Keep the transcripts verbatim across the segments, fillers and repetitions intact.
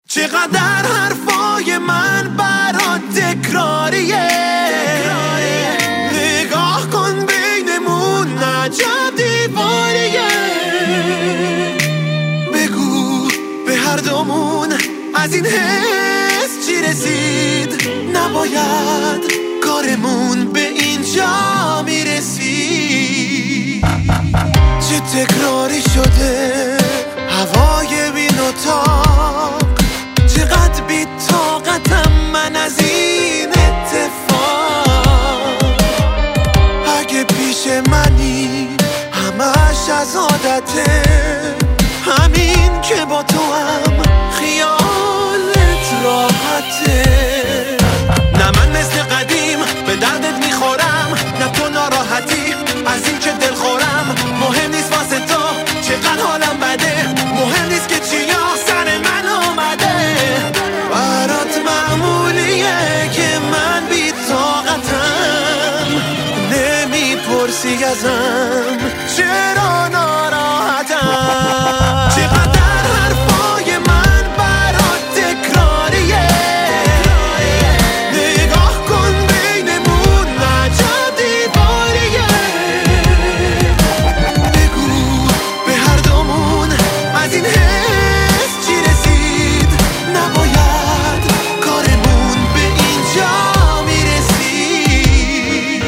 چقدر حرفای من برات تکراریه، نگاه کن بینمون عجب دیواریه. بگو به هر دومون از این حس چی رسید، نباید کارمون به اینجا میرسید. چه تکراری شده هوای بی اتاق، چقدر بی طاقتم من از این اتفاق. اگه پیش منی همش از عادته، همین که با تو هم خیالت راحته. نه من مثل قدیم به دردت میخورم، نه تو ناراحتی از این که دل خورم. مهم نیست واسه تو چقدر حالم بده، مهم نیست که چیا سر من اومده. برات معمولیه که من بی طاقتم، نمیپرسی ازم چرا ناراحتم. چقدر حرفای من برات تکراریه، نگاه کن بینمون عجب دیواریه. بگو به هر دومون از این حس چی رسید، نباید کارمون به اینجا میرسید.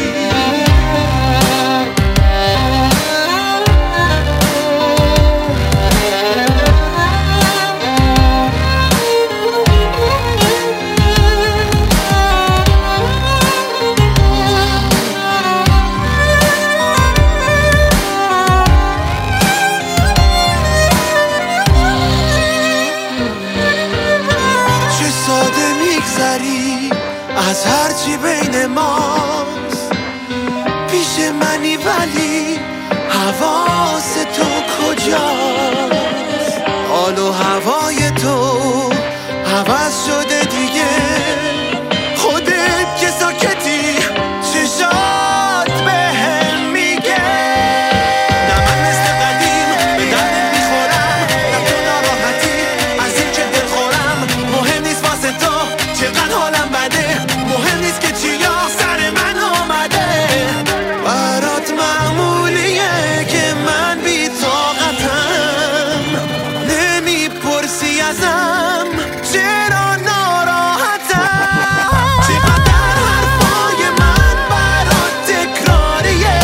چه ساده میگذری از هرچی بین ماست، پیش منی ولی حواس تو کجاست؟ حال و هوای تو عوض شده دیگه، خودت که ساکتی چشات بهم میگه. نه من مثل قدیم به دردت میخورم، نه تو ناراحتی از این که دل خورم. مهم نیست واسه تو چقدر حالم بده، مهم نیست که چیا سر من اومده. برات معمولیه که من بی طاقتم، نمیپرسی ازم چرا ناراحتم. چقدر حرفای من برات تکراریه،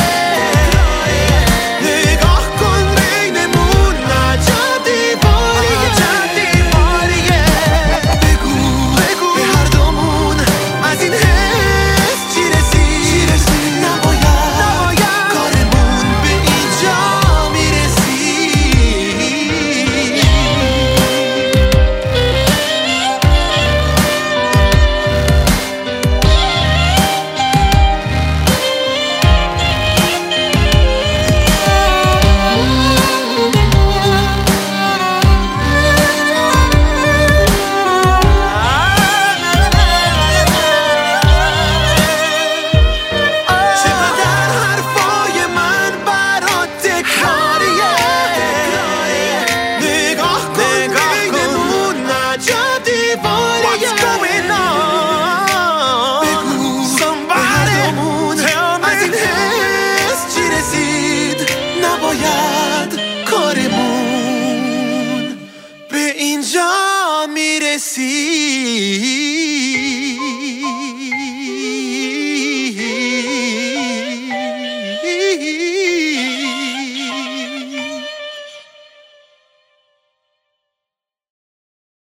نگاه کن بینمون عجب دیواریه. بگو بگو به هر دومون از این حس چی رسید، نباید کارمون به اینجا میرسید. چقدر حرفای من برات تکراریه، نگاه کن بینمون عجب دیواریه. بگو به هر دومون از این حس چی رسید، نباید کارمون به اینجا میرسید.